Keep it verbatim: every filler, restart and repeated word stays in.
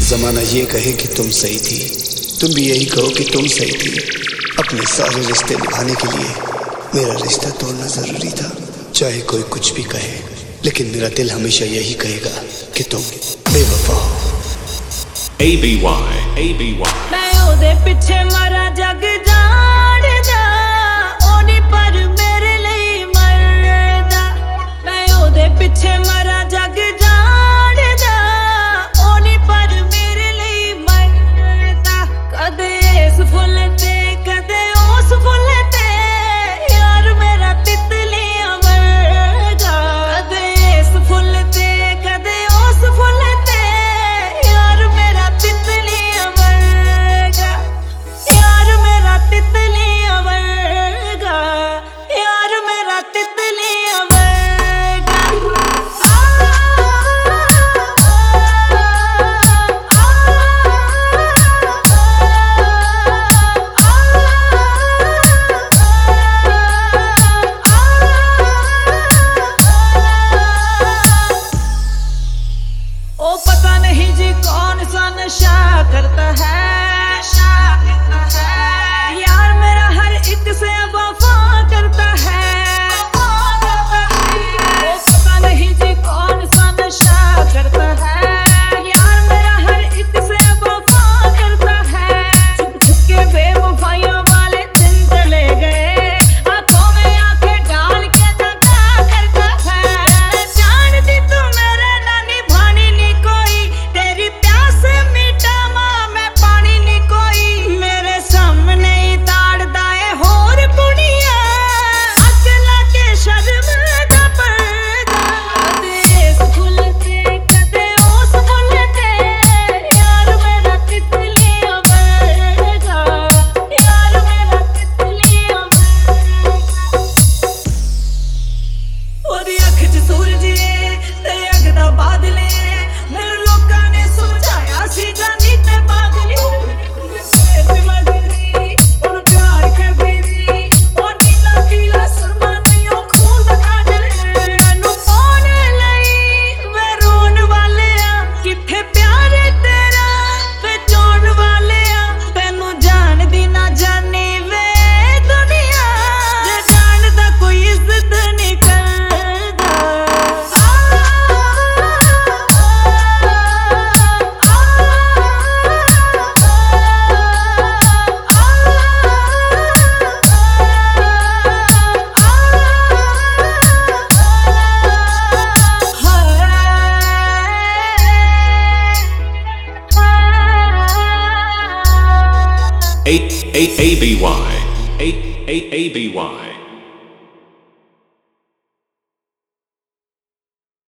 जमाना ये कहे कि तुम सही थी, तुम भी यही कहो कि तुम सही थी। अपने सारे रिश्ते निभाने के लिए मेरा रिश्ता तोड़ना जरूरी था। चाहे कोई कुछ भी कहे, लेकिन मेरा दिल हमेशा यही कहेगा कि तुम बेवफा हो। A B Y A B Y मैं ओदे पिछे मरा जग जाणदा, ओनी पर मेरे लिए मरदा। मैं ओदे पिछे मरा जग जाणदा, ओनी पर मेरे लिए मरदा। कदे इस फुल ते कदे उस फुल ते, यार मेरा तितलियां वर्गा। कदे इस फुल ते कदे उस फुल ते, यार मेरा तितलियां वर्गा। यार मेरा तितलियां वर्गा, यार मेरा तितलियां वर्गा। ओ पता नहीं जी कौन सा नशा करता है, नशा करता है। यार मेरा हर एक से वफा करता है, वफा करता है। ओ पता नहीं जी कौन सा नशा करता है, यार मेरा हर एक से वफा करता है। छुप छुप के बेवफाइयों वाले दिन चले गए, आंखों में आंखें डाल के दगा करता है। जानती तू मेरे नानी भानी नी कोई, तेरी प्यास मीठा माँ मैं पानी नी कोई। मेरे सामने ही ताड़दा है होर कुड़िया, अकला के शर्म दा पर्दा। कदे इस फुल ते कदे उस फुल ते, यार मेरा तितलियां वर्गा। यार मेरा तितलियां वर्गा। ओदी अख च सूरज ऐ ते अग दा बादल ऐ, मेरे लोकां ने समझाया सी जानी ते पागल ऐ। ते मगरी और प्यार करदी दी, ओ नीला पीला सुरमा नहीं ओ खून दा काजल ऐ। नू पाने लई वे रोन वाले आ, किथे प्यार तेरा वे जोड़ वाले आ। तैनू जानदी ना जानी वे दुनिया, जे जानदा कोई इज्जत नहीं करदा। A A A B Y A A A B Y